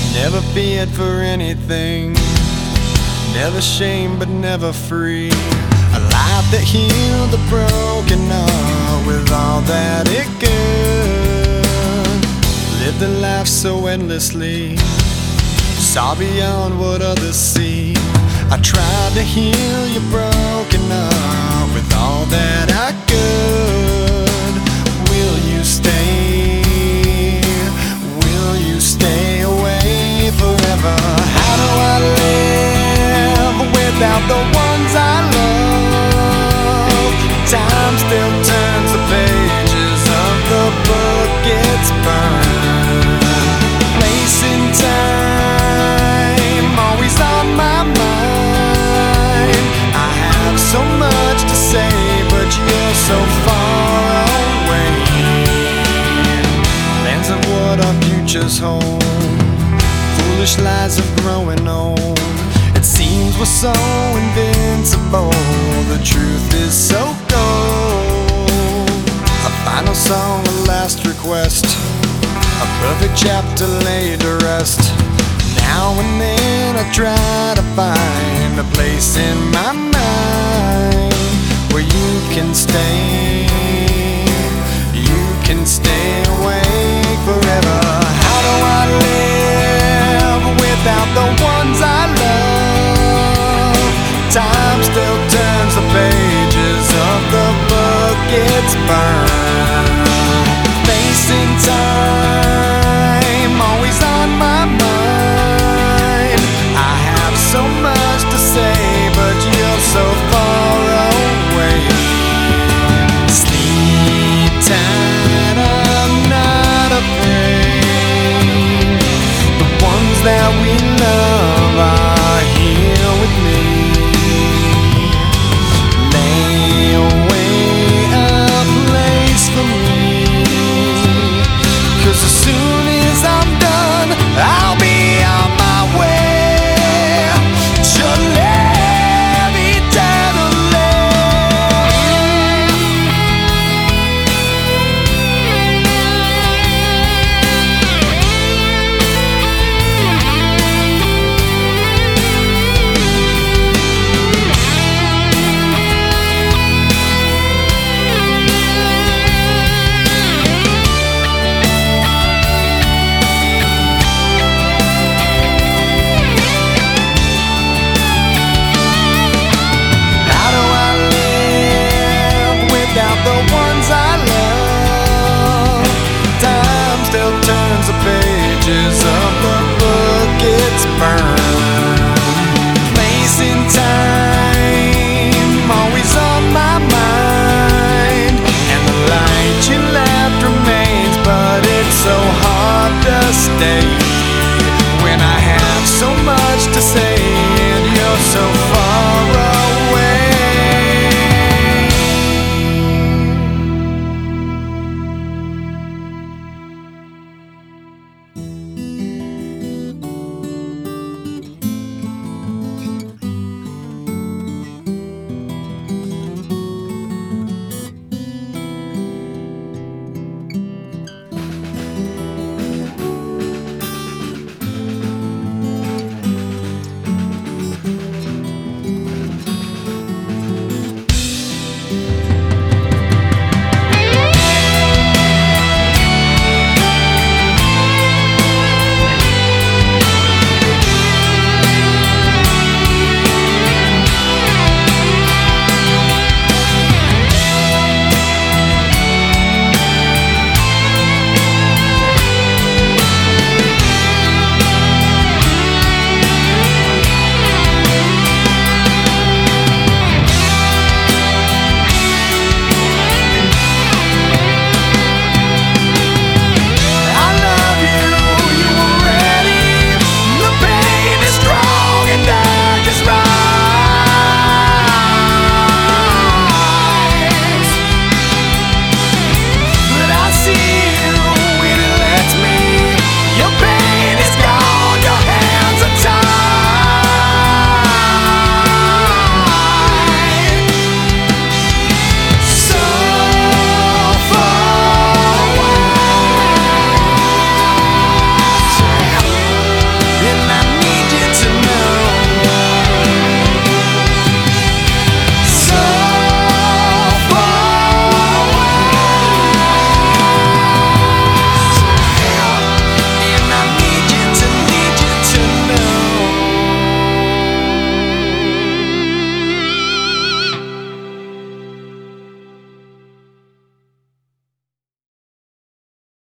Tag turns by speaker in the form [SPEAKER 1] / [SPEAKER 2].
[SPEAKER 1] Never feared for anything, never shamed but never free. A life that healed the broken heart with all that it could. Lived a life so endlessly, saw beyond what others see. I tried to heal your broken heart with all that I could. Will you stay? Will you stay away forever? How do I live without the ones I love? Time still turns the pages of the book, it's burned. Place in time, always on my mind. I have so much to say, but you're so far away. Plans of what our futures hold, foolish lies of growing old. It seems we're so invincible, the truth is so cold. A final song, a last request, a perfect chapter laid to rest. Now and then I try to find a place in my mind where you can stay, you can stay awake forever. How do I live without the ones I love? Time still turns the pages of the book, it's burned. Facing time, always on my mind. I have so much to say, but you're so far away. Sleep tight, I'm not afraid. The ones that we love are here with me. Lay away a place for me, 'cause as soon as I'm done, I'll be on my way to live eternally. The ones I love, time still turns the pages of the book, it's burned.